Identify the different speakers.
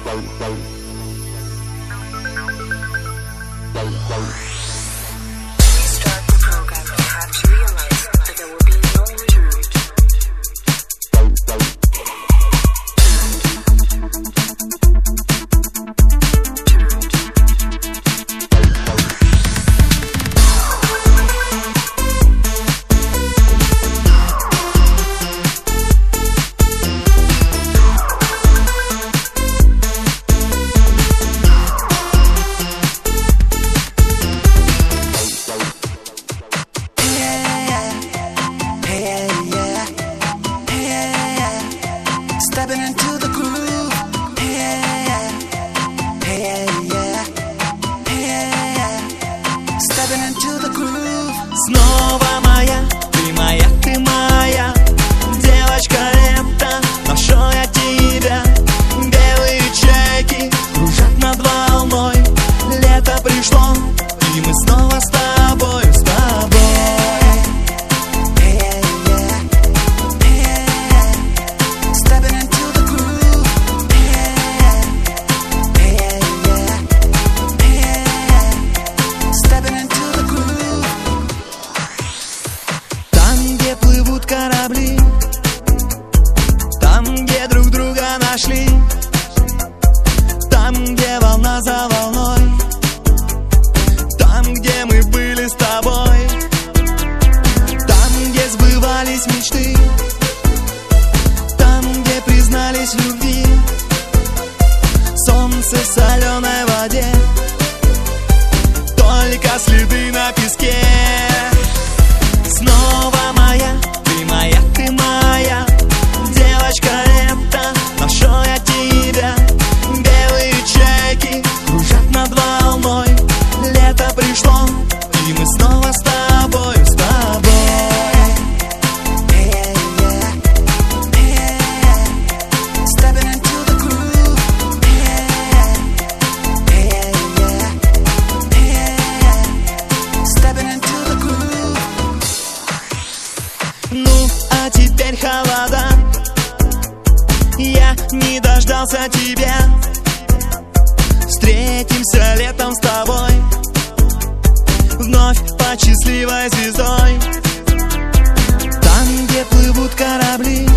Speaker 1: Start the program, you have to realize that there will be no return.
Speaker 2: Stepping into the groove, stepping into the groove.
Speaker 3: Снова моя, ты моя, ты моя девочка лета, нашел я тебя. Белые чайки кружат над волной. Лето пришло, и мы снова с тобой, с тобой.
Speaker 2: Stepping into the groove, stepping into the groove.
Speaker 3: Там, где плывут корабли, там, где друг друга нашли, там, где волна за волной, там, где мы были с тобой, там, где сбывались мечты, там, где признались в любви. Солнце в соленой воде, только следы на песке. Снова моя, ты моя, ты моя девочка лета, нашел я тебя. Белые чайки кружат над волной. Лето пришло, и мы снова с тобой, с тобой.
Speaker 2: Stepping into the groove, stepping into the groove.
Speaker 3: Ну, а теперь холода, я не дождался тебя. Встретимся летом с тобой, вновь под счастливой звездой. Там, где плывут корабли,